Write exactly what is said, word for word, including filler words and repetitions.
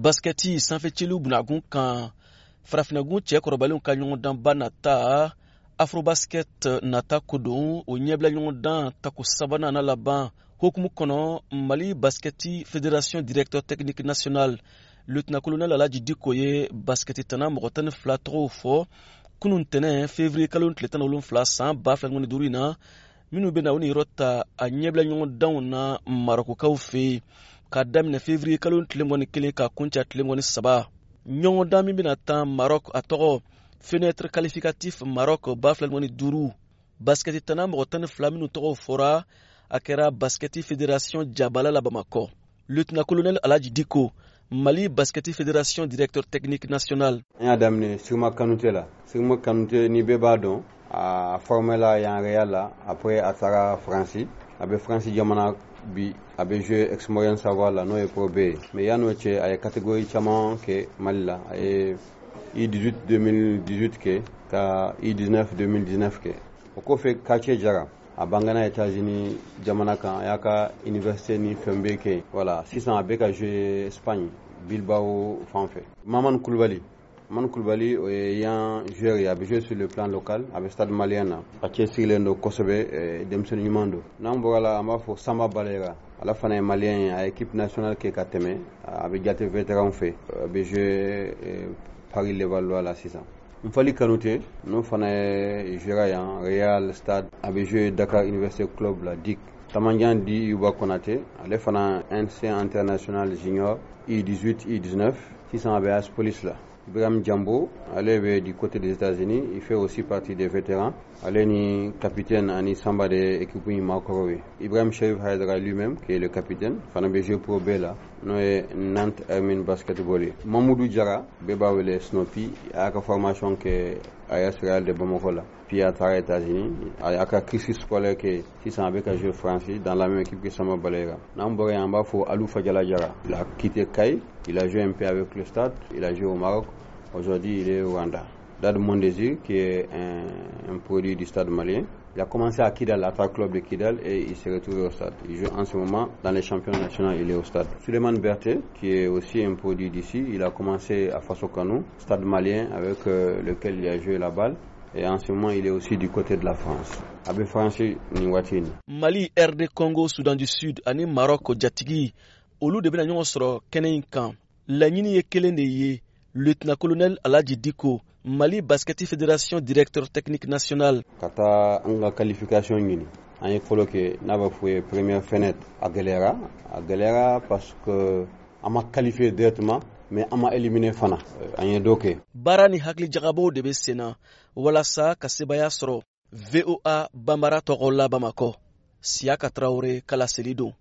basketi sanfɛ celu bunagun kan farafinagun cɛ kɔrɔbalenw ka ɲɔgɔndanba nata afrobasket nata ko don o ɲɛbila ɲɔgɔndan tako sabanan na laban hukumu kɔnɔ Mali basketi fédération directeur technique national lieutenant colonel Alaji Diko ye basketi tana mɔgɔ tan ni fila tɔgɔw fɔ kunun tɛnɛ février kalo tile tan ni wolonwula san ba fila ni duuru in na minnu bɛna u ni yɔrɔ ta a ɲɛbila ɲɔgɔndanw na Marokokaw fɛ yen ka daminɛ février kalo tile mugan ni kelen ka kuncɛ tile mugan ni saba ɲɔgɔndan min bɛna taa Maroc a tɔgɔ fenêtre qualificatif Maroc ba fila ni duuru basketi tana mɔgɔ tan ni fila minnu tɔgɔw fɔra a kɛra basketi fédération Jabala la Bamakɔ. Lieutenant colonel Alaji Diko, Mali basketi fédération directeur technique national. An y'a daminɛ Sigma Kanute la. Sigma Kanute ni bɛɛ b'a dɔn a formé la yan Real la après a taara Faransi. A bɛ Faransi jamana bi a bɛ jouer Experience Savoir la n'o ye Pro B. Mais yan'o cɛ a ye catégorie caman kɛ Mali la. A ye I dix-huit deux mille dix-huit kɛ ka I dix-neuf deux mille dix-neuf kɛ. O kɔfɛ Quartier Jara a bangana États-Unis jamana kan a y'a ka université ni fɛn bɛɛ kɛ. Voilà, sisan a bɛ ka jouer Espagne Bilbao fan fɛ. Maman Koulibaly Maman Koulibaly o ye yan joueur ye a bɛ jouer sur le plan local a bɛ stade malien na a cɛsirilen don kosɛbɛ denmisɛnnin ɲuman don. N'an bɔra la an b'a fɔ Samba Balera ala fana ye malien ye a ye équipe nationale kɛ ka tɛmɛ a bɛ jate vétéran fɛ a bɛ jouer Paris Levallois la sisan. Nfali Kanute n'o fana ye joueur yan Real Stade a bɛ jouer Dakar Université Club la D I C. Tamanjan Di Yuba Konate ale fana ancien international junior I dix-huit I dix-neuf sisan a bɛ A S Police la. Ibrahim Jambo, allez du côté des États-Unis, il fait aussi partie des vétérans. Allez ni capitaine ani Samba de l'équipe Makorowe. Ibrahim Chérif Haïdara lui-même, qui est le capitaine, Fanabé Jeu Pro B là, nous est Nantes Hermine Basketball. Mamoudou Diara, Beba Wele Snoopy, il a une formation que A S Real de Bamako là. Puis à Tara États-Unis, il y a un Christy scolaire qui est avec un jeu français dans la même équipe que Samba Balera. Namboré en bas, il faut Alou Fadjala Diara. Il a quitté Kaï, il a joué un peu avec le stade, il a joué au Maroc. Aujourd'hui, il est au Rwanda. Dad Mondesi, qui est un, un produit du stade malien, il a commencé à Kidal, à Club de Kidal, et il s'est retrouvé au stade. Il joue en ce moment dans les championnats nationaux, il est au stade. Suleiman Berthe, qui est aussi un produit d'ici, il a commencé à Faso Kano, stade malien, avec euh, lequel il a joué la balle. Et en ce moment, il est aussi du côté de la France. Abe France Niwatine. Mali, R D Congo, Soudan du Sud, ani Maroc, Djatigi, olu de bena ɲɔgɔn sɔrɔ kɛnɛ in kan. Laɲini ye kelen de ye. Lieutenant colonel Alaji Diko, Mali Basketi Fédération directeur technique national. Kata anga qualification ñini. An ye folo ke n'a b'a foué première fenêtre à Galera, à Galera parce que on m'a qualifié directement mais on m'a éliminé fana. An ye doke. Bara ni hakili jagabo de be sena walasa ka sebaya sɔrɔ. V O A Bambara Togola Bamako. Siaka Traoré Kala Selido.